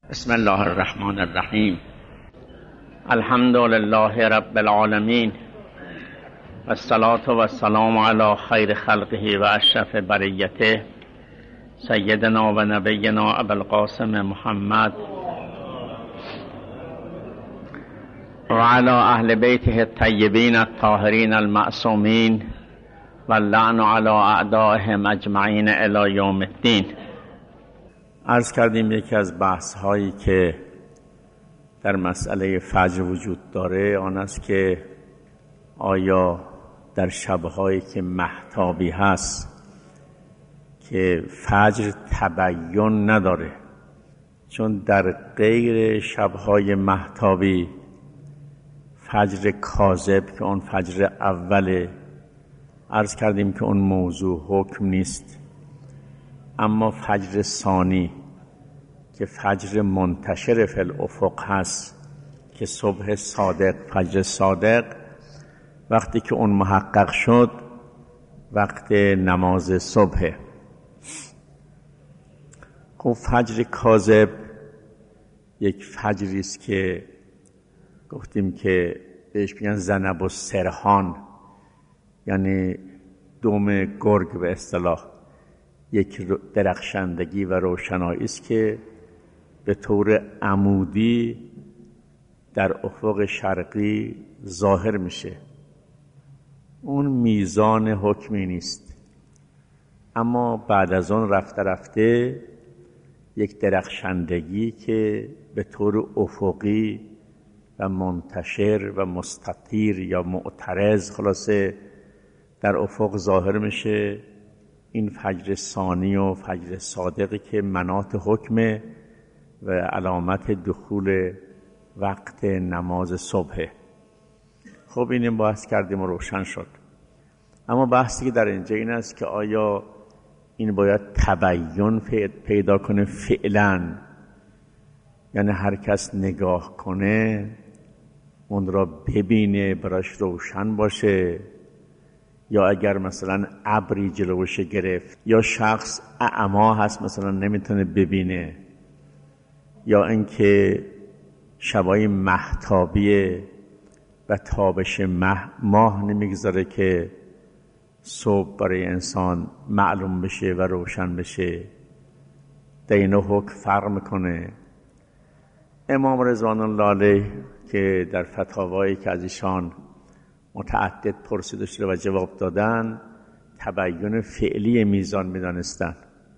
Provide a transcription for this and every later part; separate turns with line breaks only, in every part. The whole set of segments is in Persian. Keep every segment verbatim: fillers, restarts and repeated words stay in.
بسم الله الرحمن الرحیم. الحمد لله رب العالمین و الصلاة و السلام علی خیر خلقه و اشرف بریته سیدنا و نبینا ابو القاسم محمد و علی اهل بیته الطیبین الطاهرین المعصومین و اللعن علی اعدائهم اجمعین الی یوم الدین. عرض کردیم یکی از بحث هایی که در مسئله فجر وجود داره آن است که آیا در شبهایی که مهتابی هست که فجر تبیین نداره، چون در غیر شبهای مهتابی فجر کاذب که اون فجر اوله، عرض کردیم که اون موضوع حکم نیست، اما فجر ثانی که فجر منتشر فی الافق هست که صبح صادق، فجر صادق وقتی که اون محقق شد وقت نماز صبح. خب فجر کاذب یک فجری است که گفتیم که بهش میگن ذنب السرحان، یعنی دم گرگ به اصطلاح، یک درخشندگی و روشنایی است که به طور عمودی در افق شرقی ظاهر میشه. اون میزان حکمی نیست، اما بعد از اون رفته رفته یک درخشندگی که به طور افقی و منتشر و مستطیر یا معترض خلاصه در افق ظاهر میشه. این فجر ثانی و فجر صادقی که مناط حکمه و علامت دخول وقت نماز صبح. خب اینیم بحث کردیم و روشن شد. اما بحثی که در اینجا این است که آیا این باید تبیین پیدا کنه فعلا، یعنی هر کس نگاه کنه اون را ببینه براش روشن باشه، یا اگر مثلا ابری جلوش گرفت یا شخص اعما هست مثلا نمیتونه ببینه، یا اینکه شبای مهتابیه و تابش ماه, ماه نمیگذاره که صبح برای انسان معلوم بشه و روشن بشه. در این حکم فرق میکنه. امام رضوان الله علیه که در فتاوایی که از ایشان متعدد پرسیده شده و جواب دادن، تبیین فعلی میزان میدانستن.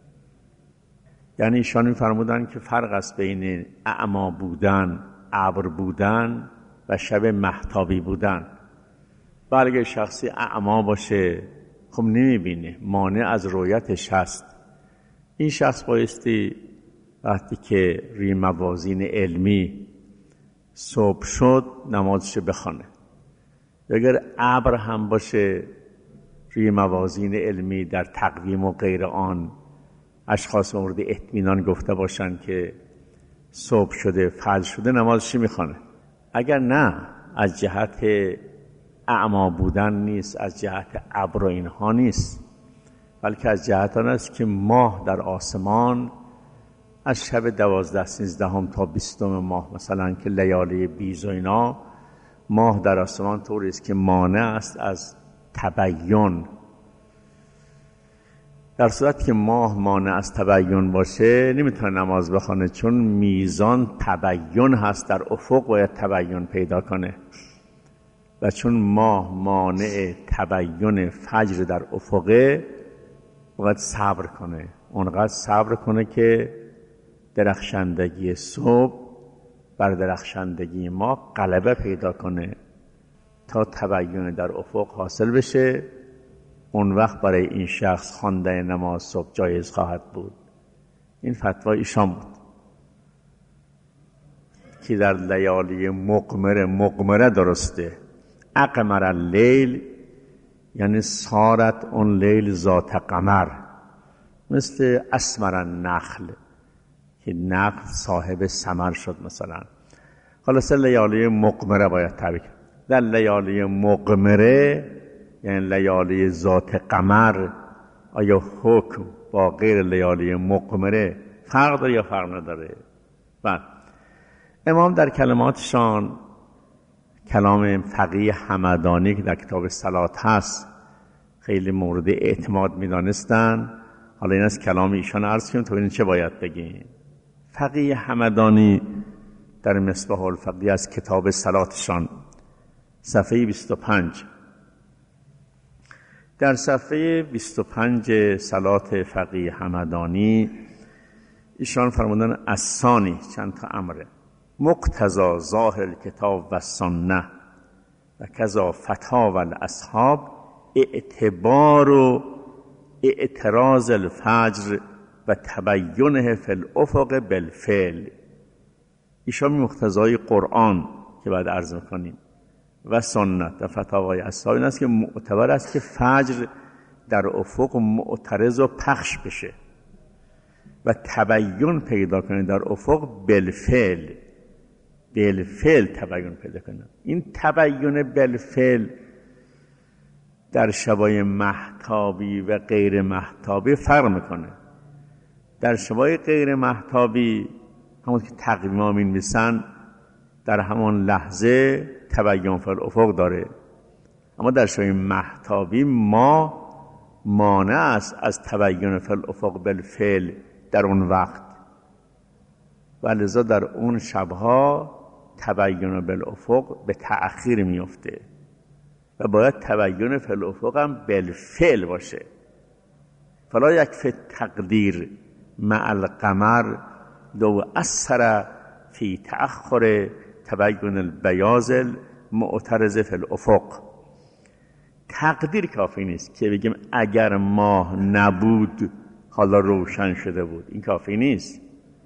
یعنی ایشان میفرمودن که فرق است بین اعما بودن، ابر بودن و شب مهتابی بودن. بلکه شخصی اعما باشه خب نمیبینه، مانع از رؤیتش هست، این شخص بایستی وقتی که روی موازین علمی صبح شد نمازش بخونه. اگر ابر هم باشه روی موازین علمی در تقویم و غیر آن اشخاص مورد اطمینان گفته باشن که صبح شده، فجر شده، نمازش میخونه. اگر نه از جهت اعما بودن نیست، از جهت ابر و اینها نیست، بلکه از جهت آن است که ماه در آسمان از شب دوازده سیزدهم تا بیستم ماه مثلا که لیالی بیز و اینا، ماه در آسمان طوری است که مانع است از تبیین. در صورت که ماه مانع از تبیین باشه نمیتونه نماز بخونه، چون میزان تبیین هست، در افق باید تبیین پیدا کنه و چون ماه مانع تبیین فجر در افقه باید صبر کنه، اونقدر صبر کنه که درخشندگی صبح بر درخشندگی ما غلبه پیدا کنه تا تبیین در افق حاصل بشه. اون وقت برای این شخص خواندن نماز صبح جایز خواهد بود. این فتوای ایشان بود که در لیالی مقمره، مقمره درسته، اقمر اللیل یعنی صارت اون لیل ذات قمر، مثل اسمر النخل که نخل صاحب ثمر شد مثلا. خلاصه لیالی مقمره باید تعبیر. در لیالی مقمره یعنی لیالی ذات قمر، آیا حکم با غیر لیالی مقمره فرق داره یا فرق نداره؟ بله. امام در کلماتشان، کلام فقیه همدانی که در کتاب صلات هست خیلی مورد اعتماد می‌دانستن. حالا این از کلام ایشان عرض کنیم تا ببینیم چه باید بگیم. فقیه همدانی در مصباح الفقیه از کتاب صلاتشان صفحه بیست و پنج، در صفحه بیست و پنج صلات فقیه همدانی ایشان فرمودن الثانی، چند تا امره: مقتضا ظاهر کتاب و سنه و کذا فتاوی الاصحاب اعتبار و اعتراض الفجر و تبینه فی الافق بالفعل. ایشان مقتضای قرآن که بعد عرض میکنیم و سنت و فتاوای اصحاب این است که معتبر است که فجر در افق معترض و پخش بشه و تبین پیدا کنه در افق بالفعل. بالفعل تبین پیدا کنه. این تبین بالفعل در شبای مهتابی و غیر مهتابی فرق میکنه. در شبای غیر مهتابی همون که تقویما می‌نویسن در همان لحظه تبین فی الافق داره، اما در شبای مهتابی ما مانع است از تبین فی الافق بالفعل در اون وقت، و لذا در اون شبها تبین بالافق به تأخیر میفته و باید تبین فی الافق هم بالفعل باشه. فلا یکفی تقدیر مع القمر لو اثر فی تأخر تبین البیاض المعترض فی الافق. تقدیر کافی نیست که بگیم اگر ماه نبود حالا روشن شده بود، این کافی نیست.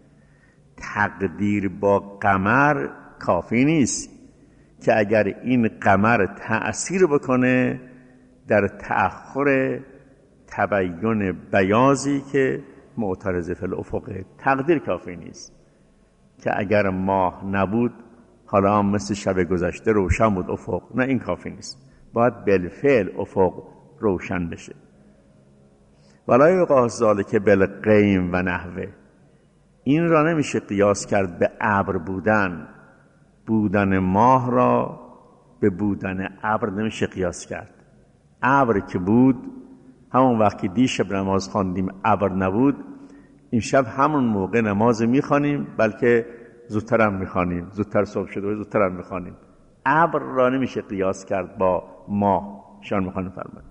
تقدیر با قمر کافی نیست که اگر این قمر تأثیر بکنه در تأخر تبین بیاضی که معترض فی الافق. تقدیر کافی نیست که اگر ماه نبود حالا هم مثل شب گذشته روشن بود افق. نه، این کافی نیست، باید بالفعل افق روشن بشه. ولا یقاس ذلک بالغیم و نحوه. این را نمیشه قیاس کرد به ابر بودن. بودن ماه را به بودن ابر نمیشه قیاس کرد. ابر که بود همون وقتی دیشب نماز خواندیم ابر نبود، این شب همون موقع نماز میخوانیم، بلکه زودتر هم میخوانیم، زودتر صبح شده و زودتر هم میخوانیم. ابر را نمیشه قیاس کرد با ماه. شان میخوانیم فرمان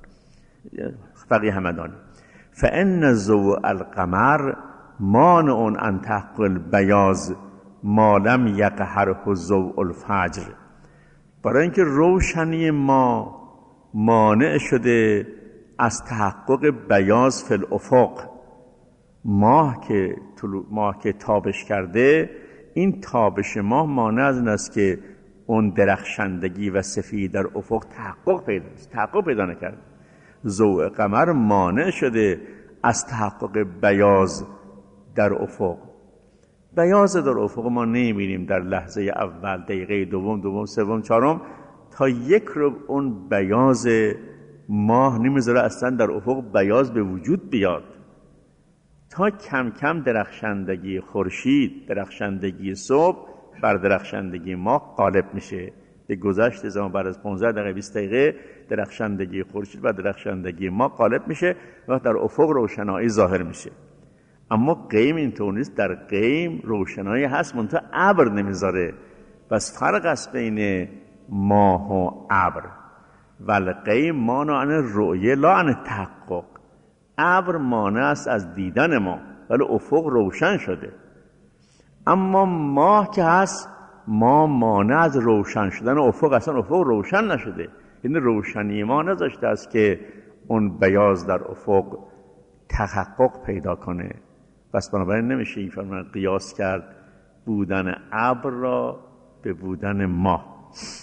فقیه همدانی: فان ضوء القمر مانع ان تحقق البیاض ما لم یقهره ضوء الفجر. برای اینکه روشنی ما مانع شده از تحقق بیاض فی الافق. ماه که طلوع ماه که تابش کرده، این تابش ماه مانع از این است که اون درخشندگی و سفید در افق تحقق پیدا تحقق پیدا نکرد. ضوء قمر مانع شده از تحقق بیاض در افق. بیاض در افق ما نمیبینیم در لحظه اول، دقیقه دوم، دوم، سوم، چهارم، تا یک رو اون بیاض ماه نمیذاره اصلا در افق بیاض به وجود بیاد، تا کم کم درخشندگی خورشید، درخشندگی صبح بر درخشندگی ماه غالب میشه. به گذشت زمان بعد از پانزده دقیقه بیست دقیقه درخشندگی خورشید بر درخشندگی ماه غالب میشه و در افق روشنایی ظاهر میشه. اما قیم اینطور نیست. در قیم روشنایی هست منتها ابر نمیذاره. بس فرق است بین ماه و ابر. والقیم مانع عن الرؤیه لا عن التحقق. ابر مانع است از دیدن ما، ولی افق روشن شده. اما ماه که هست، ما مانع از روشن شدن افق، اصلا افق روشن نشده. این روشنی ما نذاشته است که اون بیاض در افق تحقق پیدا کنه. پس بنابراین نمیشه این فرمان قیاس کرد بودن ابر را به بودن ماه.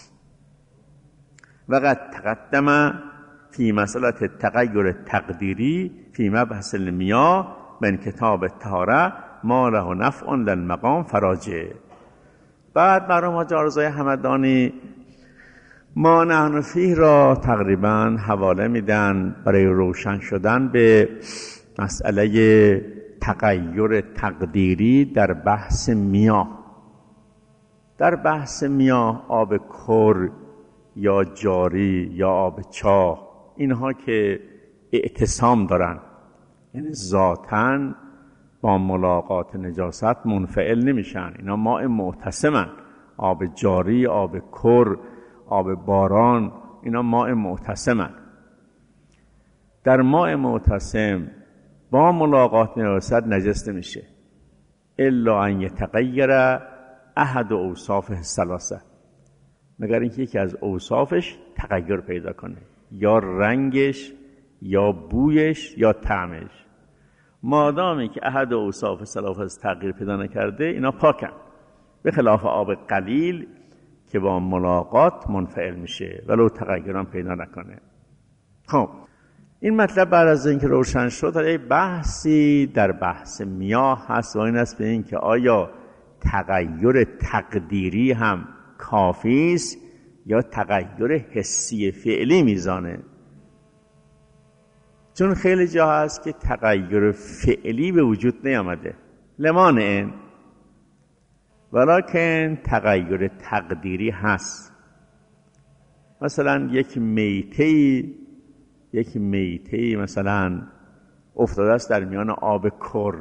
وقد تقدم فی مسئله تغییر تقدیری فی مبحث المیاه من کتاب الطهاره ما له نفع للمقام فراجع. بعد مرحوم حاج آرزوی همدانی ما نحن فیه را تقریبا حواله میدن برای روشن شدن به مسئله تغییر تقدیری در بحث میاه. در بحث میاه آب کر یا جاری یا آب چاه، اینها که اعتصام دارن، یعنی ذاتاً با ملاقات نجاست منفعل نمیشن، اینا ماء معتصمن. آب جاری، آب کر، آب باران، اینا ماء معتصمن. در ماء معتصم با ملاقات نجاست نجس نمیشه الا ان یتغیر احد اوصافه الثلاثه، مگر اینکه یکی از اوصافش تغییر پیدا کنه، یا رنگش یا بویش یا طعمش. مادامی که احد اوصاف ثلاثه تغییر پیدا نکرده اینا پاکن، به خلاف آب قلیل که با ملاقات منفعل میشه ولو تغییرم پیدا نکنه. خب این مطلب بعد از اینکه روشن شد، در بحثی در بحث میاه هست و این است به این که آیا تغییر تقدیری هم کافی است یا تغییر حسی فعلی میزانه. چون خیلی جا هست که تغییر فعلی به وجود نیامده، لمانع، ولیکن تغییر تقدیری هست. مثلا یک میته‌ای یک میته‌ای مثلا افتاده است در میان آب کر،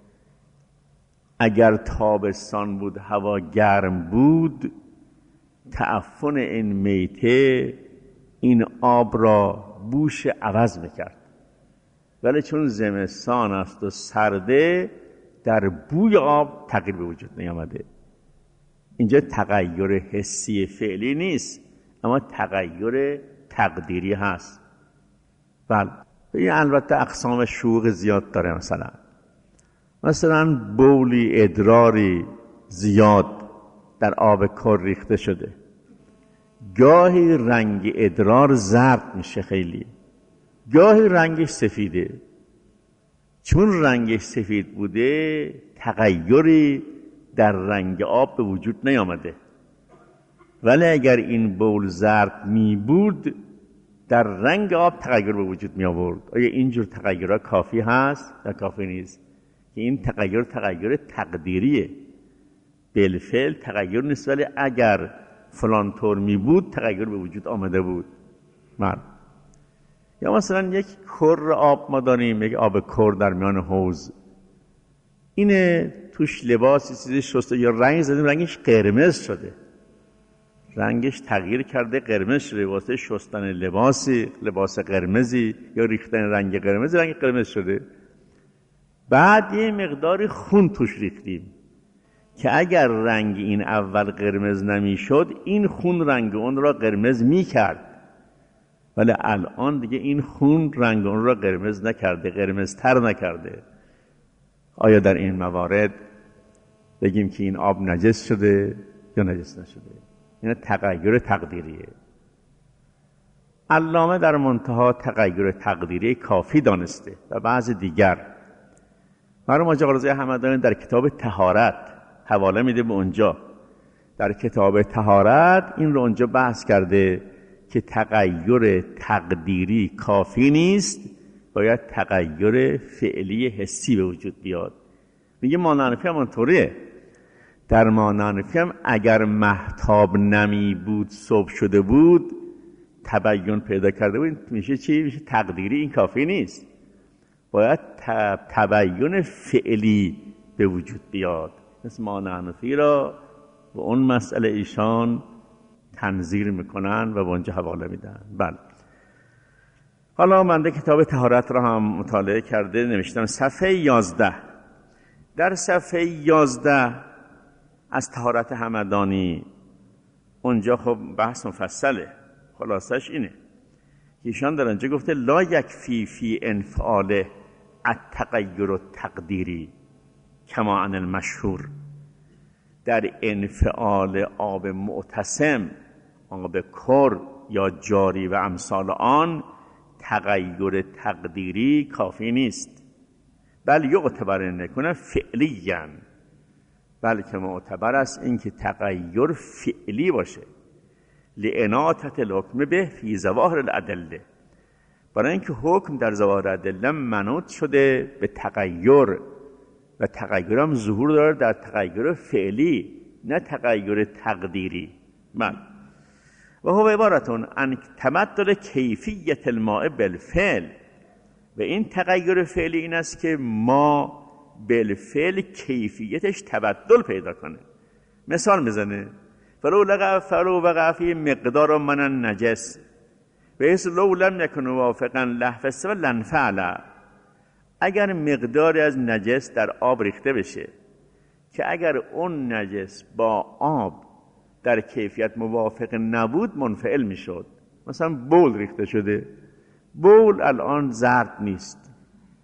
اگر تابستان بود هوا گرم بود، تعفن این میته این آب را بوش عوض میکرد، ولی چون زمستان است و سرده در بوی آب تغییر به وجود نیامده. اینجا تغییر حسی فعلی نیست، اما تغییر تقدیری هست. بله، این البته اقسام شوق زیاد داره. مثلا مثلا بولی ادراری زیاد در آب کر ریخته شده، گاهی رنگ ادرار زرد میشه خیلی، گاهی رنگش سفیده. چون رنگش سفید بوده تغییری در رنگ آب به وجود نیامده، ولی اگر این بول زرد می بود در رنگ آب تغییر به وجود می آورد. آیا اینجور تغییرها کافی هست یا کافی نیست؟ که این تغییر تغییر تقدیریه، بالفعل تغییر نیست، ولی اگر فلان طور می بود تغییر به وجود آمده بود. مرد. یا مثلا یک کر آب ما داریم، یک آب کر در میان حوض، اینه توش لباسی چیزی شسته یا رنگ زدیم رنگش قرمز شده، رنگش تغییر کرده قرمز شده واسه شستن لباسی، لباس قرمزی یا ریختن رنگ قرمزی رنگ قرمز شده. بعد یه مقداری خون توش ریختیم که اگر رنگ این اول قرمز نمی شد این خون رنگ اون را قرمز می کرد، ولی الان دیگه این خون رنگ اون را قرمز نکرده، قرمز تر نکرده. آیا در این موارد بگیم که این آب نجس شده یا نجس نشده؟ این تغییر تقدیریه. علامه در منتها تغییر تقدیری کافی دانسته و بعض دیگر. مرحوم حاجی آقا رضا همدانی در کتاب طهارت حواله میده به اونجا، در کتاب طهارت این رو اونجا بحث کرده که تغییر تقدیری کافی نیست، باید تغییر فعلی حسی به وجود بیاد. میگه مانعنفی هم اونطوریه. در مانعنفی هم اگر مهتاب نمی بود صبح شده بود تبیین پیدا کرده بود، میشه چی؟ میشه تقدیری. این کافی نیست، باید تبیین فعلی به وجود بیاد. مثل مانعنفی را و اون مسئله ایشان تنظیر میکنن و به اونجا حواله میدن. بله. حالا من ده کتاب طهارت را هم مطالعه کرده نوشتم صفحه یازده. در صفحه یازده از طهارت همدانی اونجا خب بحث مفصله، خلاصش اینه ایشان در اونجا گفته لا یکفی فی انفعاله التغیر التقدیری کما عن المشهور. در انفعال آب معتصم، آب کر یا جاری و امثال آن تغییر تقدیری کافی نیست، بل یعتبر نکنه فعلیاً، بلکه معتبر است این که تغییر فعلی باشه. لعنایت الحکم به فی ظواهر الادله، برای اینکه حکم در ظواهر ادله منوط شده به تغییر و تغییر هم ظهور داره در تغییر فعلی، نه تغییر تقدیری. من و هو عبارتون عن تبدل کیفیت الماء بالفعل، و این تغییر فعلی این است که ما بالفعل کیفیتش تبدل پیدا کنه. مثال میزنه فلو لقى فلو وقع فی مقدار من النجس بحيث لو لم يكن موافقا لحف السبب لنفعل، اگر مقداری از نجس در آب ریخته بشه که اگر اون نجس با آب در کیفیت موافق نبود منفعل میشد. مثلا بول ریخته شده، بول الان زرد نیست،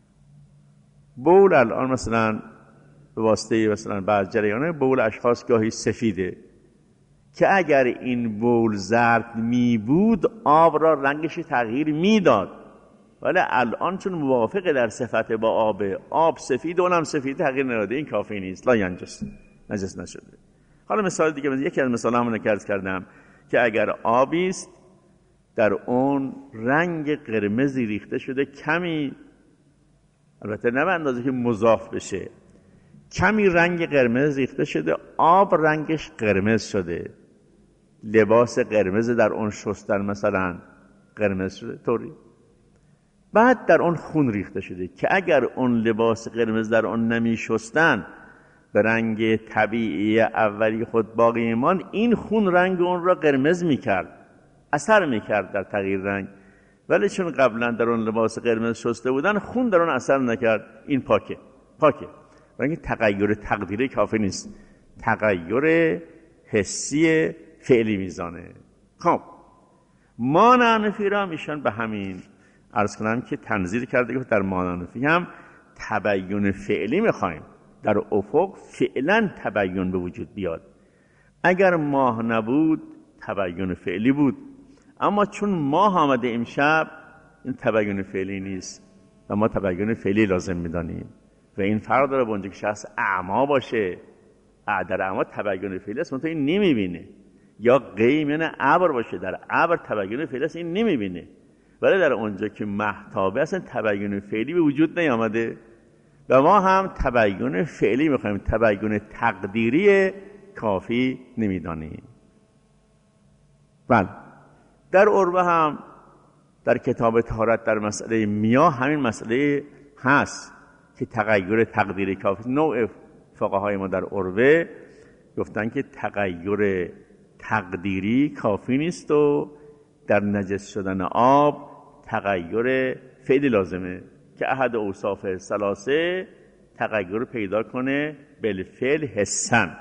بول الان مثلا به واسطه مثلا بعض جریان بول اشخاص گاهی سفیده، که اگر این بول زرد می بود آب را رنگش تغییر میداد، ولی الان چون موافق در صفت با آب، آب سفید اونم سفید تغییر نداده، این کافی نیست، لا ینجس، نجس نشده. حالا مثال دیگه، یکی از مثال همون که عرض کردم که اگر آبی است در اون رنگ قرمزی ریخته شده، کمی، البته نه به اندازه که مضاف بشه، کمی رنگ قرمز ریخته شده، آب رنگش قرمز شده، لباس قرمز در اون شستن مثلا قرمز شده طوری، بعد در اون خون ریخته شده که اگر اون لباس قرمز در اون نمی شستن به رنگ طبیعی اولی خود باقی ایمان، این خون رنگ اون را قرمز میکرد، اثر میکرد در تغییر رنگ، ولی چون قبلا در اون لباس قرمز شسته بودن خون در اون اثر نکرد، این پاکه پاکه. و این تغییر تقدیری کافی نیست، تغییر حسی فعلی میزانه. خب مانعنفی را میشن به همین عرض کنم که تنظیر کرده که در مانعنفی هم تبیین فعلی میخوایم، در افق فعلا تبیین به وجود بیاد. اگر ماه نبود تبیین فعلی بود، اما چون ماه آمده امشب این تبیین فعلی نیست و ما تبیین فعلی لازم میدانیم. و این فرق داره با اونجا که شخص اعما باشه، در اعما تبیین فعلی است منتها این نمیبینه، یا قیم یعنی ابر باشه، در ابر تبیین فعلی است این نمیبینه، ولی در اونجا که مهتابه اصلا تبیین فعلی به وجود نیامده. و ما هم تبیین فعلی میخوایم، تبیین تقدیری کافی نمیدانیم. بله در عربه هم در کتاب طهارت در مسئله میاه همین مسئله هست که تغییر تقدیری کافی. نوع فقهای ما در عربه گفتن که تغییر تقدیری کافی نیست و در نجس شدن آب تغییر فعلی لازمه که احد اوصاف ثلاثه تغییر پیدا کنه بالفعل حسن.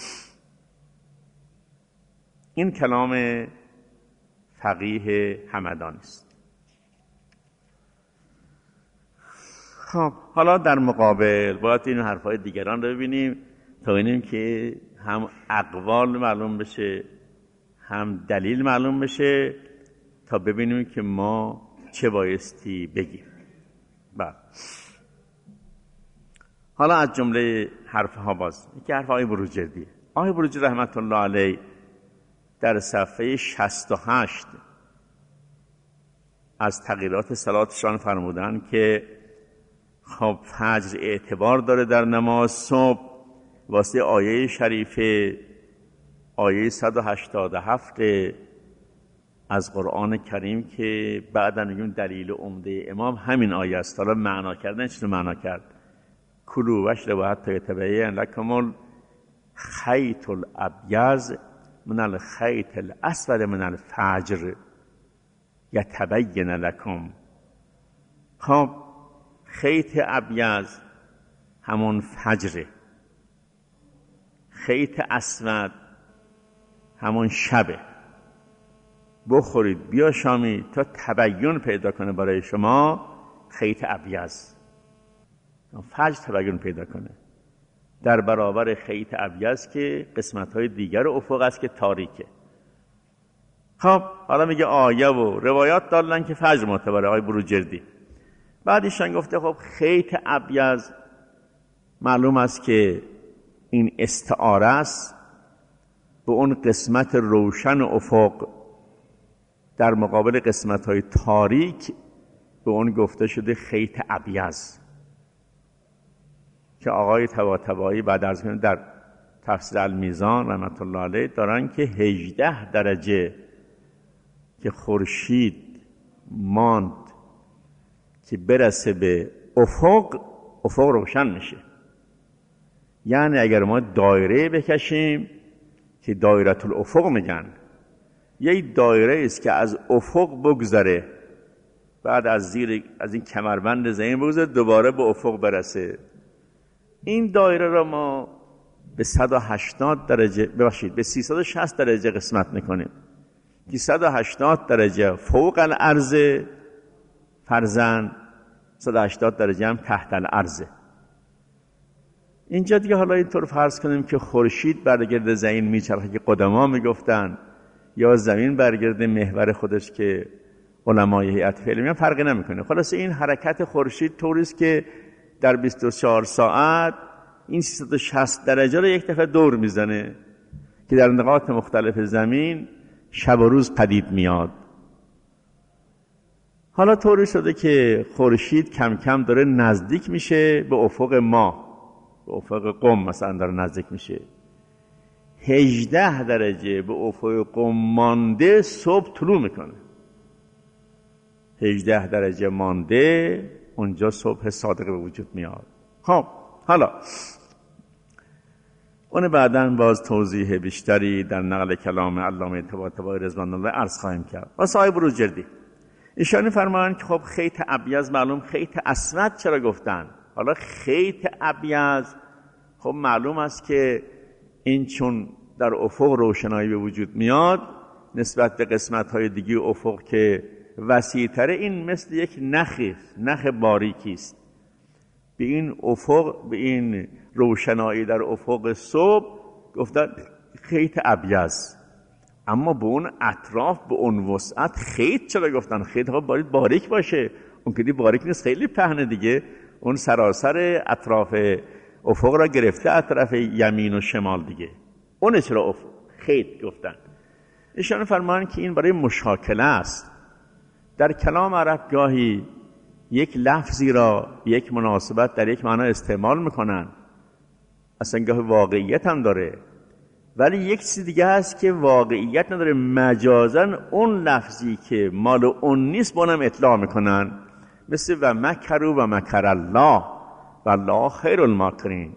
این کلام فقیه همدانی است. خب حالا در مقابل باید این حرفای دیگران رو ببینیم تا ببینیم که هم اقوال معلوم بشه هم دلیل معلوم بشه، تا ببینیم که ما چه بایستی بگیم. بله حالا از جمله حرفها باز یکی حرف آقای بروجردی. آقای بروجردی رحمت الله علیه در صفحه شصت و هشت از تغییرات صلاتشان فرمودن که خب فجر اعتبار داره در نماز صبح واسه آیه شریفه، آیه صد و هشتاد و هفت از قرآن کریم که بعدا میگیم دلیل عمده امام همین آیه است. حالا معنا کردن چطور معنا کرد؟ کلوا واشربوا حتی یتبین لکم الخیط الابیض من الخیط الاسود من الفجر یتبین لکم. خب خیط ابیض همون فجره، خیط اسود همون شبه. بخورید بیا شامی تا تبیین پیدا کنه برای شما خیط ابیض، فجر تبیین پیدا کنه در برابر خیط ابیض که قسمت‌های دیگر افق است که تاریکه. خب حالا میگه آیه و روایات دارن که فجر معتبره. آقای بروجردی بعدیشان گفته خب خیط ابیض معلوم است که این استعاره است به اون قسمت روشن افق، در مقابل قسمت‌های تاریک به اون گفته شده خیط ابیض که آقای طباطبایی بعد از کنه در تفسیر المیزان رحمت الله علیه دارن که هجده درجه که خورشید ماند که برسه به افق، افق روشن میشه. یعنی اگر ما دایره بکشیم که دایره الافق میگن، یه دایره است که از افق بگذره، بعد از زیر از این کمربند زمین بگذره دوباره به افق برسه. این دایره را ما به صد و هشتاد درجه ببخشید به سیصد و شصت درجه قسمت میکنیم که صد و هشتاد درجه فوق الارض فرضاً، صد و هشتاد درجه هم تحت الارض. اینجا دیگه حالا اینطور فرض کنیم که خورشید برگرد زمین میچرخه که قدما میگفتن، یا زمین برگرد محور خودش که علمای هیئت فعلی میگن، فرقی نمیکنه. خلاص این حرکت خورشید طوری است که در بیست و چهار ساعت این سیصد و شصت درجه رو یک دفعه دور میزنه که در نقاط مختلف زمین شب و روز پدید میاد. حالا طوری شده که خورشید کم کم داره نزدیک میشه به افق ما، به افق قم مثلا داره نزدیک میشه. هجده درجه به افق قم مانده صبح طلوع میکنه. هجده درجه مانده اونجا صبح صادق به وجود میاد. خب حالا اون بعداً باز توضیح بیشتری در نقل کلام علامه طباطبایی رضوان الله عرض خواهیم کرد. و صاحب بروجردی ایشانی فرمایند که خب خیط ابیض معلوم، خیط اسود چرا گفتن؟ حالا خیط ابیض خب معلوم است که این چون در افق روشنایی به وجود میاد نسبت به قسمت‌های دیگه افق که وسیع‌تر، این مثل یک نخی نخ باریکی است. به این افق، به این روشنایی در افق صبح گفتن خیط ابیض. اما به اون اطراف، به اون وسعت خیط چرا گفتن؟ خیط ها باید باریک باشه. اون که دی باریک نیست، خیلی پهنه دیگه. اون سراسر اطراف افق را گرفته، اطراف یمین و شمال دیگه. اون چرا افق خیط گفتن؟ ایشان فرمان که این برای مشاکله است. در کلام عرب گاهی یک لفظی را یک مناسبت در یک معنا استعمال میکنن، اصلا گاهی واقعیت هم داره، ولی یک چیز دیگه هست که واقعیت نداره، مجازن اون لفظی که مال اون نیست با اونم اطلاع میکنن، مثل و مکروا و مکر الله و الله خیر الماکرین.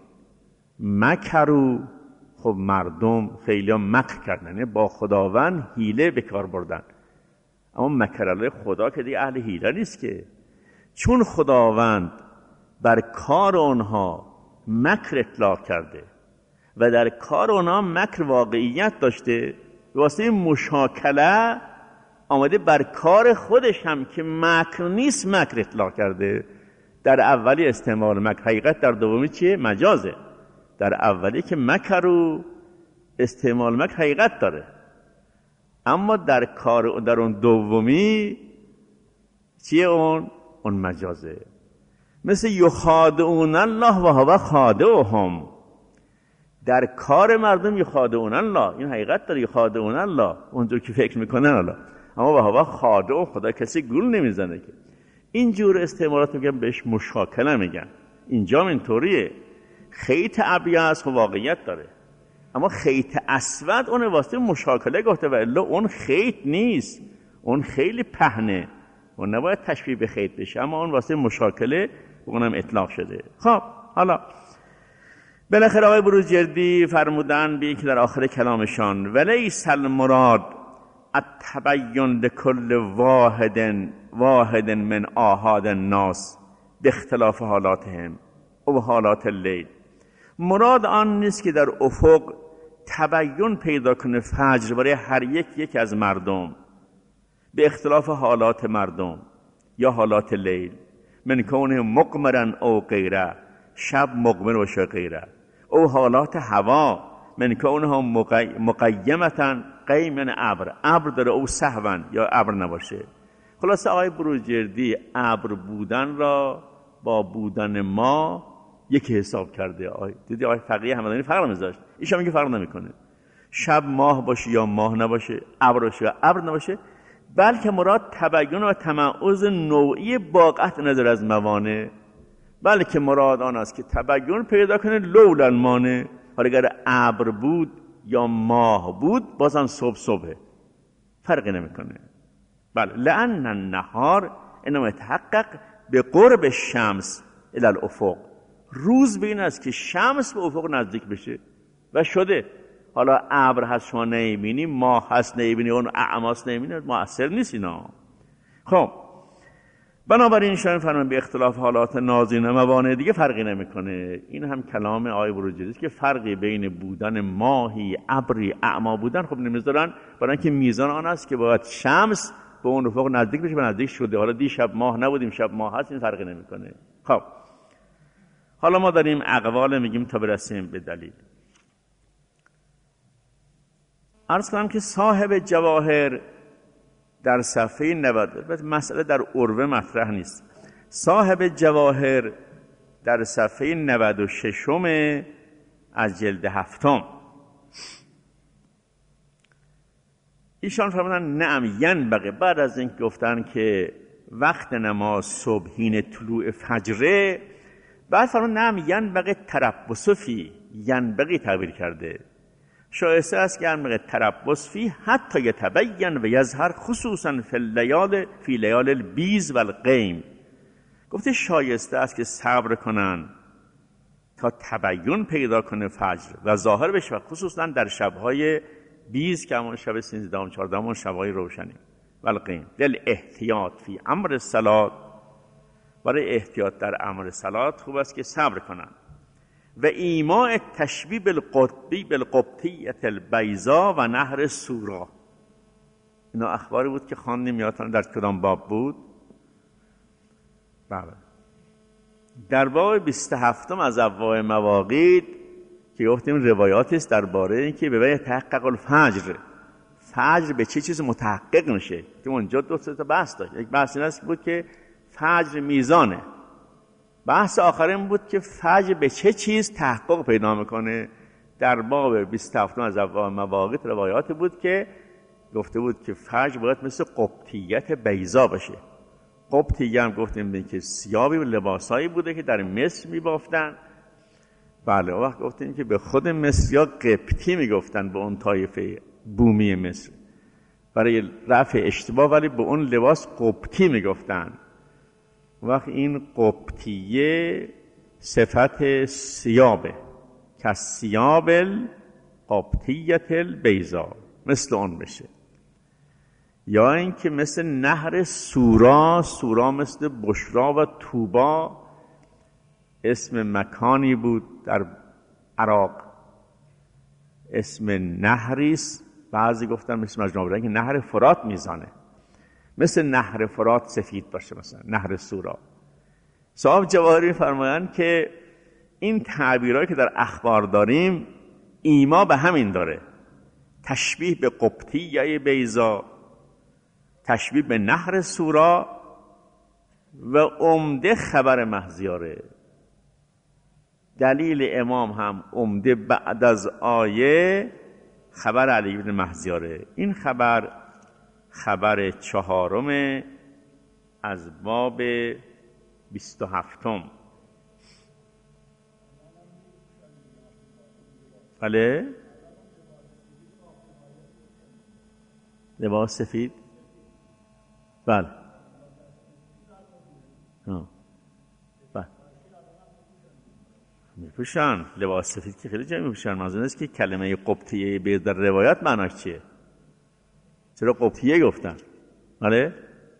مکروا خب مردم خیلی مکر کردن، با خداوند حیله به کار بردن. اما مکر الله خدا که دیگه اهل حیله نیست که، چون خداوند بر کار اونها مکر اطلاق کرده و در کار اونها مکر واقعیت داشته، واسه مشاکله آمده بر کار خودش هم که مکر نیست مکر اطلاق کرده. در اولی استعمال مکر حقیقت، در دومی چیه؟ مجازه. در اولی که مکر رو استعمال مکر حقیقت داره، اما در کار در اون دومی چیه؟ اون اون مجازه. مثل یخادعون الله و هو خادعهم. در کار مردم یخادعون الله، این حقیقت داره، یخادعون الله اونجور که فکر میکنن الله، اما و هو خادع، خدا کسی گول نمیزنه که. اینجور استعمالات میگن بهش مشاکله میگن. اینجا اینطوریه. خیط ابیض خب واقعیت داره، اما خیط اسود اون واسه مشاکله گفته و الا اون خیط نیست، اون خیلی پهنه، اون نباید تشبیه به خیط بشه، اما اون واسه مشاکله اونم اطلاق شده. خب حالا بالاخره آقای بروجردی فرمودن به که در آخر کلامشان ولیس المراد التبین لکل واحد واحد من آحاد الناس باختلاف حالاتهم و حالات اللیل. مراد آن نیست که در افق تبین پیدا کنه فجر برای هر یک یک از مردم به اختلاف حالات مردم یا حالات لیل، من کونه مقمرن او غیره، شب مقمر باشه غیره، او حالات هوا من کونه مقیمتن قیمن ابر، ابر داره او سهون یا ابر نباشه. خلاصه آقای بروجردی ابر بودن را با بودن ما یکی حساب کرده. آقای دیدی آقای فقیه همدانی فرق نمیذاشت، ایشون میگه فرق نمیکنه شب ماه باشه یا ماه نباشه، ابر باشه یا ابر نباشه، بلکه مراد تبیین و تمایز نوعی با قطع نظر از موانع بلکه مراد آن است که تبیین پیدا کنه لولا المانع. حالا اگر ابر بود یا ماه بود بازم صبح صبحه، فرقی نمیکنه. بله، لأن النهار انما يتحقق بقرب الشمس الى الافق. روز به این است که شمس به افق نزدیک بشه و شده. حالا ابر هست شما نمیبینی، ماه هست نمیبینی، اون اعماس نمیبینی، مؤثر نیست اینا. خب بنابراین شاید فرمان به اختلاف حالات ناظرین و موانع دیگه فرقی نمیکنه. این هم کلام آقای بروجردی است که فرقی بین بودن ماهی، ابری، اعما بودن خب نمیذارن، برای اینکه میزان آن است که باید شمس به اون افق نزدیک بشه و نزدیک شده. حالا دیشب ماه نبودیم شب ماه هست، این فرقی نمیکنه. خب حالا ما داریم اقوال میگیم تا برسیم به دلیل. عرض کنم که صاحب جواهر در صفحه نود، مسئله در عروه مطرح نیست، صاحب جواهر در صفحه نود و شش از جلد هفتم ایشان فرمودن نعم ینبغی، بعد از این گفتن که وقت نماز صبحین طلوع فجره، بعد فرمودن نعم ینبغی تربص فی، ینبغی تعبیر کرده شایسته است که ینبغی تربص فی حتی یتبین و یظهر خصوصا فی اللیال فی لیال البیز و الغیم. گفته شایسته است که صبر کنن تا تبین پیدا کنه فجر و ظاهر بشه، و خصوصا در شبهای بیز که همون شب سیزدهم چهاردهم شبهای روشنی و الغیم. دل احتیاط فی امر الصلات، برای احتیاط در امر صلات خوب است که صبر کنن. و ایماء تشبیه بالقطبی بالقبطیة البیضاء و نهر سورا. اینا اخباری بود که خواندیم، یادتون در کدام باب بود؟ بله، در باب بیست و هفتم از ابواب مواقیت که گفتیم روایاتی است درباره اینکه به تحقق الفجر، فجر به چه چیز متحقق میشه، که اونجا دو تا بحث داشت. یک بحث این است بود که فجر میزانه، بحث آخر این بود که فجر به چه چیز تحقق پیدا میکنه. در باب بیست و هفتم از ابواب مواقیت روایاتی بود که گفته بود که فجر باید مثل قبطیت بیضا باشه. قبطیه هم گفتیم که ثیابی و لباسایی بوده که در مصر میبافتن. بله، وقت گفتیم که به خود مصریا قبطی میگفتن، به اون طایفه بومی مصر، برای رفع اشتباه، ولی به اون لباس قبطی میگفتن. وقت این قبطیه صفت ثیابه که ثیاب القبطیت البیضا، مثل اون بشه. یا اینکه مثل نهر سورا، سورا مثل بشرا و طوبا اسم مکانی بود در عراق، اسم نهریست. بعضی گفتن مثل مجنون که نهر فرات میزانه، مثل نهر فرات سفید باشه، مثلا نهر سورا. صاحب جواهری فرمایند که این تعبیرهایی که در اخبار داریم ایما به همین داره، تشبیه به قبطیه بیضا، تشبیه به نهر سورا، و عمده خبر مهزیاره. دلیل امام هم عمده بعد از آیه خبر علی بن مهزیاره. این خبر خبر چهارم از باب بیست و هفتم. بله، لباس سفید. بله بله میپوشن لباس سفید که خیلی جایی میپوشن. منظور است که کلمه قبطیه به در روایات معناش چیه؟ چرا قبطیه گفتن؟ بله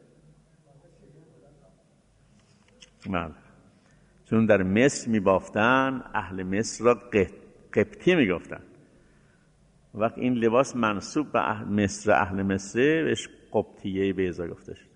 بله، چون در مصر میبافتن، اهل مصر را قبطی میگفتن. وقت این لباس منسوب به اهل مصر، اهل مصر، بهش قبطیه بیضا گفته شد.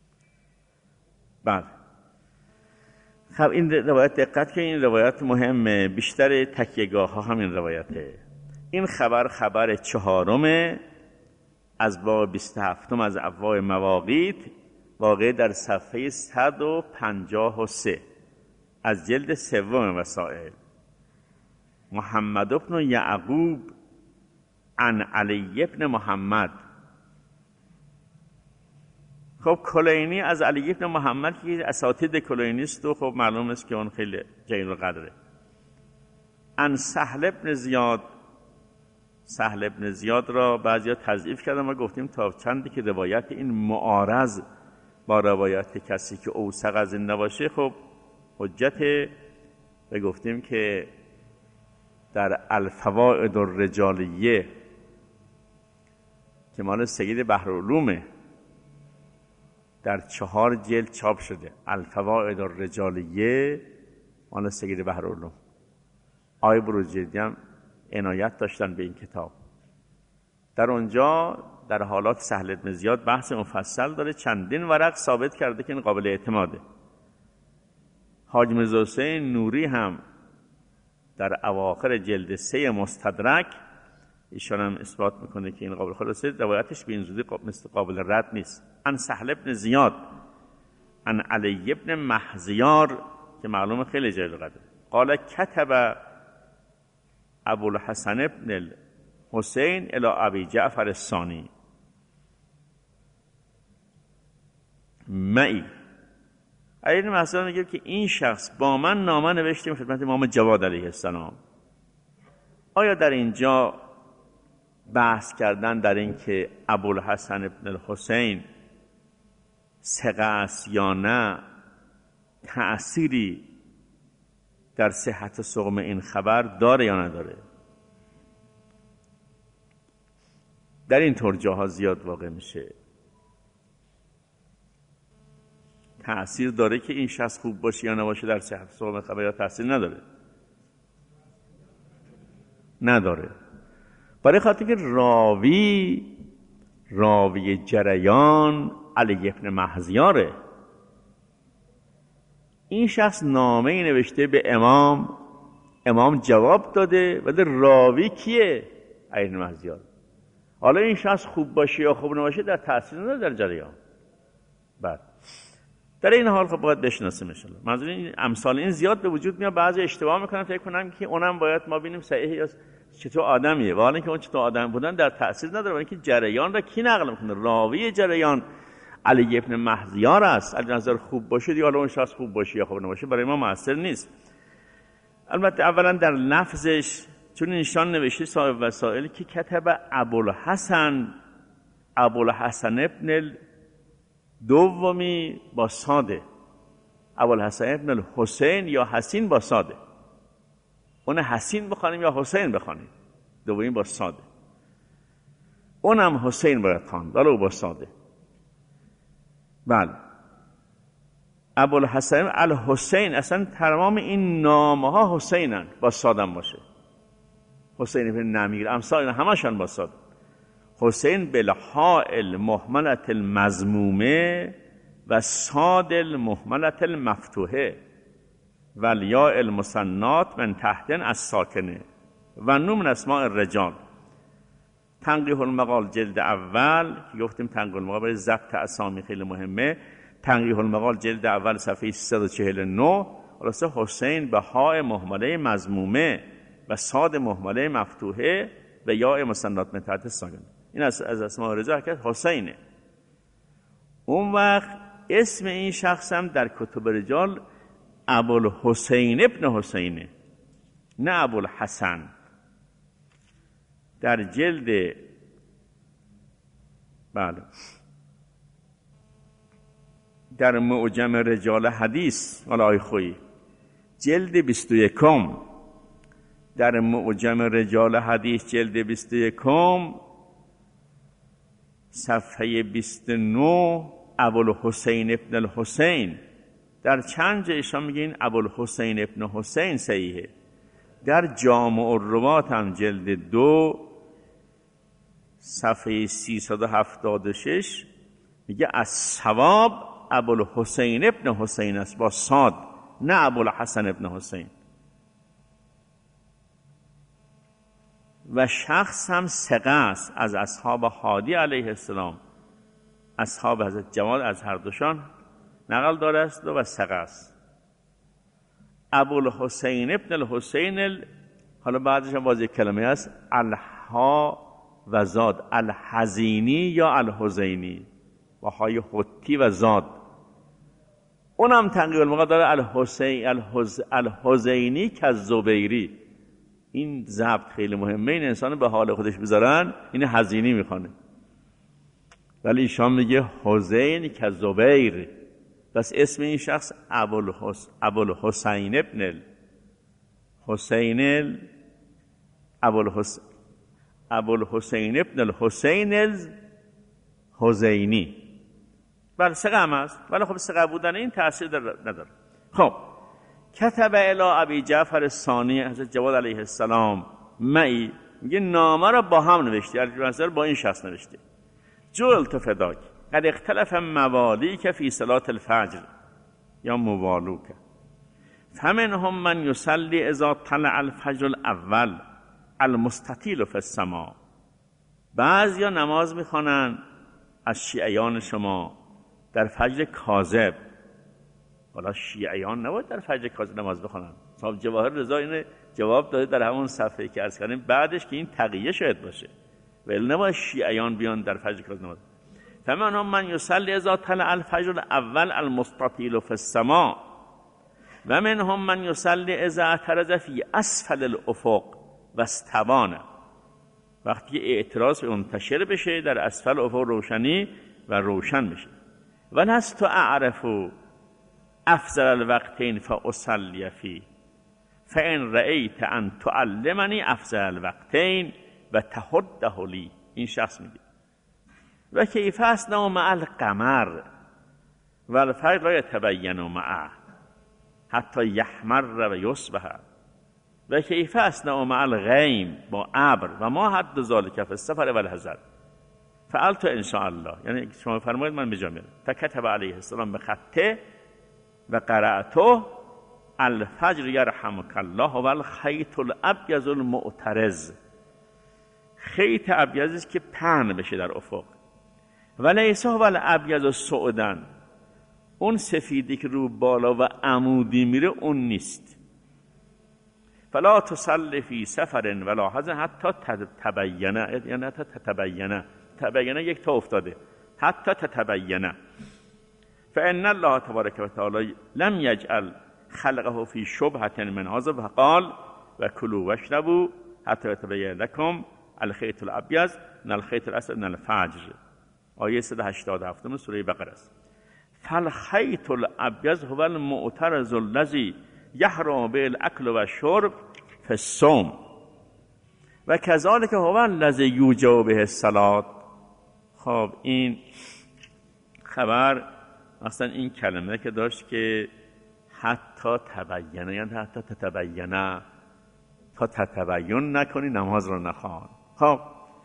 بله، خب این روایت دقت که این روایت مهمه، بیشتر تکیه‌گاه ها همین روایته. این خبر خبر چهارم از باب بیست و هفتم از ابواب مواقیت، واقع در صفحه صد و پنجاه و سه از جلد سوم وسائل. محمد ابن یعقوب عن علی ابن محمد. خب کلینی از علی ابن محمد که اساتید کلینی است و خب معلوم است که اون خیلی جلیل القدره. ان سهل ابن زیاد، سهل ابن زیاد را بعضیا تضعیف کردن. ما گفتیم تا چندی که روایت این معارض با روایت کسی که اوثق از این نباشه خب حجت. و گفتیم که در الفوائد الرجالیه که مال سید بحرالعلومه در چهار جلد چاپ شده، الفوائد الرجالیه مال سید بحرالعلوم. آقای بروجردی هم عنایت داشتن به این کتاب. در اونجا در حالات سهل بن زیاد بحث مفصل داره، چندین ورق ثابت کرده که این قابل اعتماده. حاج میرزا حسین نوری هم در اواخر جلد سه مستدرک ایشان هم اثبات میکنه که این قابل، خلاصه روایتش به این زودی مثل قابل رد نیست. ان سهل بن زیاد ان علی بن محزیار که معلومه خیلی جلیل قدره، قال کتب ابو الحسن بن الحسین الی ابی جعفر الثانی معی. این مثلا میگه که این شخص با من نامه نوشتیم خدمت امام جواد علیه السلام. آیا در اینجا بحث کردن در این که ابوالحسن بن الحسین ثقه است یا نه تأثیری در صحت سقم این خبر داره یا نداره؟ در این طور جاها زیاد واقع میشه. تأثیر داره که این شخص خوب باشه یا نباشه در صحت سقم خبر، یا تأثیر نداره؟ نداره. برای خاطر که راوی راوی جریان علی ابن محزیاره. این شخص نامه ای نوشته به امام، امام جواب داده و در راوی کیه؟ علی ابن محزیار. حالا این شخص خوب باشه یا خوب نباشه در تأثیر نداره در جریان. بعد در این حال خب باید بشناسیم ان شاءالله. منظور این امثال این زیاد به وجود میاد، بعضی اشتباه میکنن فکر کنن که اونم باید ما ببینیم صحیح یا چطور آدمیه، والا اینکه اون چطور آدم بودن در تأثیر نداره، ولی اینکه جریان را کی نقل میکنه؟ راوی جریان علی ابن محزیار است. از نظر خوب باشه دیگه، حالا اون شخص خوب باشه یا خوب نباشه برای ما مؤثر نیست. البته اولا در لفظش چون نشان نوشته صاحب وسائل که کتب ابوالحسن ابوالحسن ابن دومی با ساده، ابوالحسن ابن الحسین یا حسین با ساده. اون حسین بخوانیم یا حسین بخوانیم، دومی با ساده. اونم حسین باید خواند ولی با ساده. بله ابوالحسن الحسین، اصلا تمام این نامه ها حسینن با سادم باشه. حسین بن نمیر امثال همشان با ساده. حسین بالحاء المهملة المضمومه و صاد المهملة المفتوحه و الیاء المثنات من تحتن از ساکنه و نون من اسماء الرجال. تنقیح المقال جلد اول که گفتیم تنقیح المقال برای ضبط اسامی خیلی مهمه. تنقیح المقال جلد اول صفحه سیصد و چهل و نه. خلاصه حسین به حاء مهمله مضمومه و صاد مهمله مفتوحه و یاء مثنات من تحت ساکنه. این از از اسماء الرجال که حسینه. اون وقت اسم این شخص هم در کتب رجال ابوالحسین ابن حسینه، نه ابوالحسن. در جلد بله در معجم رجال حدیث علای خویی جلد بیست و یکم، در معجم رجال حدیث جلد بیست و یکم صفحه بیست و نه ابوالحسین ابن الحسین. در چند جا ایشان میگین ابوالحسین ابن حسین صحیحه. در جامع الروات هم جلد دو صفحه سیصد و هفتاد و شش میگه از ثواب ابوالحسین ابن حسین است با صاد، نه ابوالحسن ابن حسین. و شخص هم ثقه است از اصحاب هادی علیه السلام، اصحاب حضرت جواد از هر دوشان نقل داره است و ثقه است. ابوالحسین ابن الحسین ال... حالا بعدش هم باز یک کلمه هست الها و زاد الحزینی یا الحزینی. با های حتی و زاد. اونم تنقیب المقام داره الحسین الحز الحزینی کالزبیری. این ضبط خیلی مهمه، این انسان به حال خودش بذارن این حزینی میخوانه، ولی ایشان میگه حسین کالزبیر. پس اسم این شخص ابوالحسین ابن حسین ابوالحسین ابن الحسین الحزینی. بله سقه هم هست، ولی خب سقه بودن این تأثیر نداره. خب کتب الی ابی جعفر الثانی حضرت جواد علیه السلام معی، میگه نامه را با هم نوشته، البته با این شخص نوشته. جلت فداک قد اختلف موالیک فی صلاة الفجر یا موالوک فمنهم من یصلی اذا طلع الفجر الاول المستطیل فی السماء. بعضیا نماز میخوانن از شیعیان شما در فجر کاذب. حالا شیعیان نباید در فجر کاذب نماز بخونن. صاحب جواهر رضا اینه جواب داده در همون صفحه که عرض کردیم بعدش که این تقیه شاید باشه، ولی نباید شیعیان بیان در فجر کاذب نماز. فمنهم من یصلی اذا طلع الفجر الاول المستطیل فی السماء و منهم من یصلی اذا اعترض فی اسفل الافق و استبان. وقتی اعتراض منتشر بشه در اسفل افق روشنی و روشن بشه. و لست اعرف افضل الوقتین فاصلی فی فان رأیت ان تعلمنی افضل الوقتین و تحده لی. این شخص میگه و کیف اصنع مع القمر و الفجر لا یتبین معه حتی یحمر و یصبح و کیف اصنع مع الغیم با ابر و ما حد ذلک فی السفر و الحضر فعلت ان شاء الله. یعنی شما فرمایید من به جا میارم. فکتب علیه السلام به خطه و قرأته الفجر یرحمک الله و الخیط الابیض المعترض. خیط ابیض که پهن بشه در افق. و لیس هو الابیض سعودن، اون سفیدی که رو بالا و عمودی میره اون نیست. فلا تصلی فی سفر ولا حزن حتی تتبینه، یعنی حتی تتبینه، تبینه یک تا افتاده، حتی تتبینه. فان الله تبارک و تعالی لم یجعل خلقه فی شبهة من هذا فقال و کلوا واشربوا حتی یتبین لکم الخیط الابیض من الخیط الاسود من الفجر. آیه صد و هشتاد و هفت سوره بقره است. فالخیط الابیض هو المعترض الذی یحرم بالاکل و الشرب فی الصوم و کذالک هو الذی یوجب به الصلاة. خب این خبر اصلا این کلمه که داشت که حتی تبینه، یعنی حتی تتبینه، تا تتبین نکنی نماز رو نخوان. خب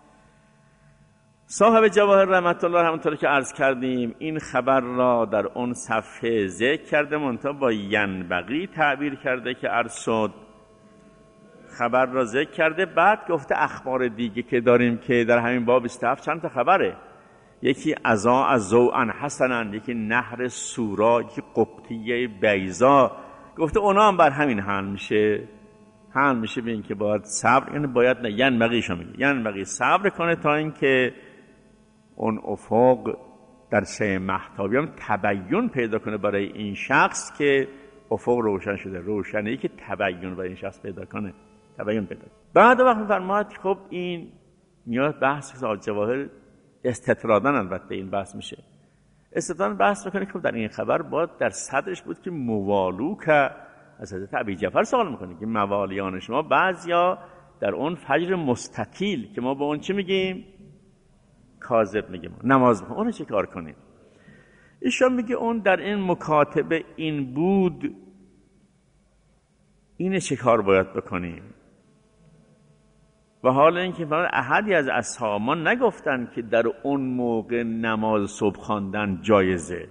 صاحب جواهر رحمت الله همونطور که عرض کردیم این خبر را در اون صفحه ذکر کرده، منتها با ینبغی تعبیر کرده که عرض شد. خبر را ذکر کرده، بعد گفته اخبار دیگه که داریم که در همین باب بیست و هفت چند تا خبره. یکی ازا از زوعن حسنن، یکی نهر سورا، یکی قبطیه بیضا. گفته اونا هم بر همین حال میشه حال میشه به این که باید صبر، یعنی باید نه ینبغیشو میگه ینبغی صبر کنه تا اینکه اون افق در سه مهتابی هم تبیین پیدا کنه برای این شخص که افق روشن شده. روشنی که تبیین برای این شخص پیدا کنه، تبیین پیدا کنه. بعد وقت فرماید خب این میاد بحث صاحب جواهر استطرادن، البته این بحث میشه استطرادن بحث میکنه که در این خبر باید در صدرش بود که موالو که از حضرت ابی جعفر سوال میکنه که موالیان شما بعضیا در اون فجر مستطیل که ما به اون چی میگیم؟ کاذب میگیم، نماز بخون، اون چه کار کنیم؟ ایشان میگه اون در این مکاتبه این بود، اینه چه کار باید بکنیم؟ و حالا اینکه احدی از اصحاب ما نگفتن که در اون موقع نماز صبح خواندن جایزه.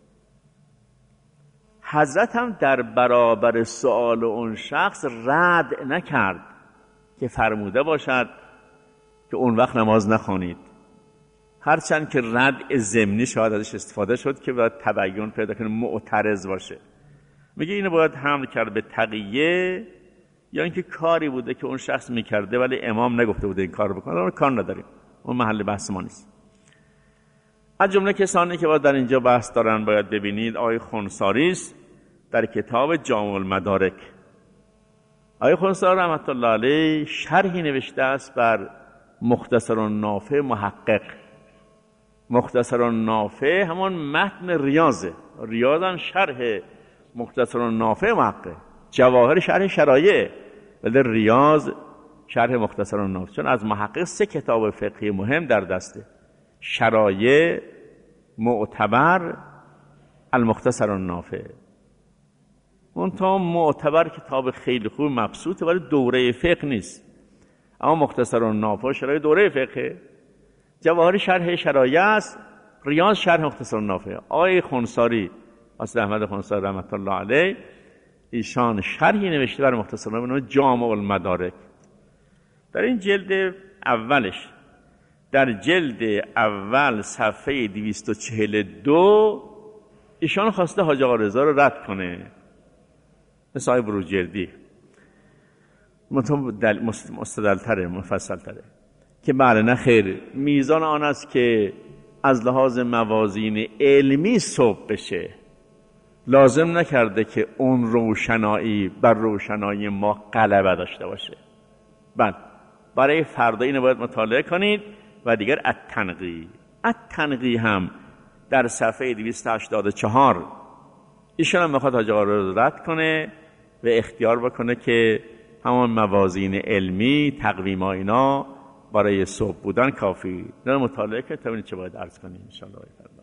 حضرت هم در برابر سؤال اون شخص رد نکرد که فرموده باشد که اون وقت نماز نخوانید، هرچند که رد ضمنی شاید ازش استفاده شد که باید تبیین پیدا کنه، معترض باشه. میگه اینو باید حمل کرد به تقیه، یا اینکه کاری بوده که اون شخص میکرده ولی امام نگفته بوده این کار بکنه، اون کار نداریم، اون محل بحث ما نیست. از جمله کسانی که باید در اینجا بحث دارن باید ببینید آقای خنثاری است در کتاب جامع المدارک. آقای خنثاری رحمت الله علیه شرحی نوشته است بر مختصر النافع محقق. مختصر النافع همان متن ریاضه، ریاض شرح مختصر النافع محقق، جواهر شرح شرایع، ولی ریاض شرح مختصر النافع. چون از محقق سه کتاب فقهی مهم در دسته: شرایع، معتبر، المختصر النافع. منتها معتبر کتاب خیلی خوب مبسوطه ولی دوره فقه نیست، اما مختصر النافع شرایع دوره فقه. جواهر شرح شرایع است، ریاض شرح مختصر النافع. آقای خنثاری، استاد احمد خنثاری رحمت الله علیه، ایشان شرحی نوشته بر مختصر النافع به نام جامع المدارک. در این جلد اولش، در جلد اول صفحه دویست و چهل و دو ایشان خواسته حاج آقا رضا رو رد کنه، مثل آقای بروجردی، مستدلتره، مفصلتره، که بله نه خیر، میزان آن است که از لحاظ موازین علمی صبح بشه، لازم نکرده که اون روشنایی بر روشنایی ما غلبه داشته باشه. بله، برای فردا اینو باید مطالعه کنید. و دیگر التنقی، التنقی هم در صفحه دویست و هشتاد و چهار ایشان هم میخواد حاج آقا رو رد کنه و اختیار بکنه که همان موازین علمی، تقویم ها، اینا برای صبح بودن کافی. نه مطالعه که تا ببینید چه باید عرض کنیم ان شاء الله.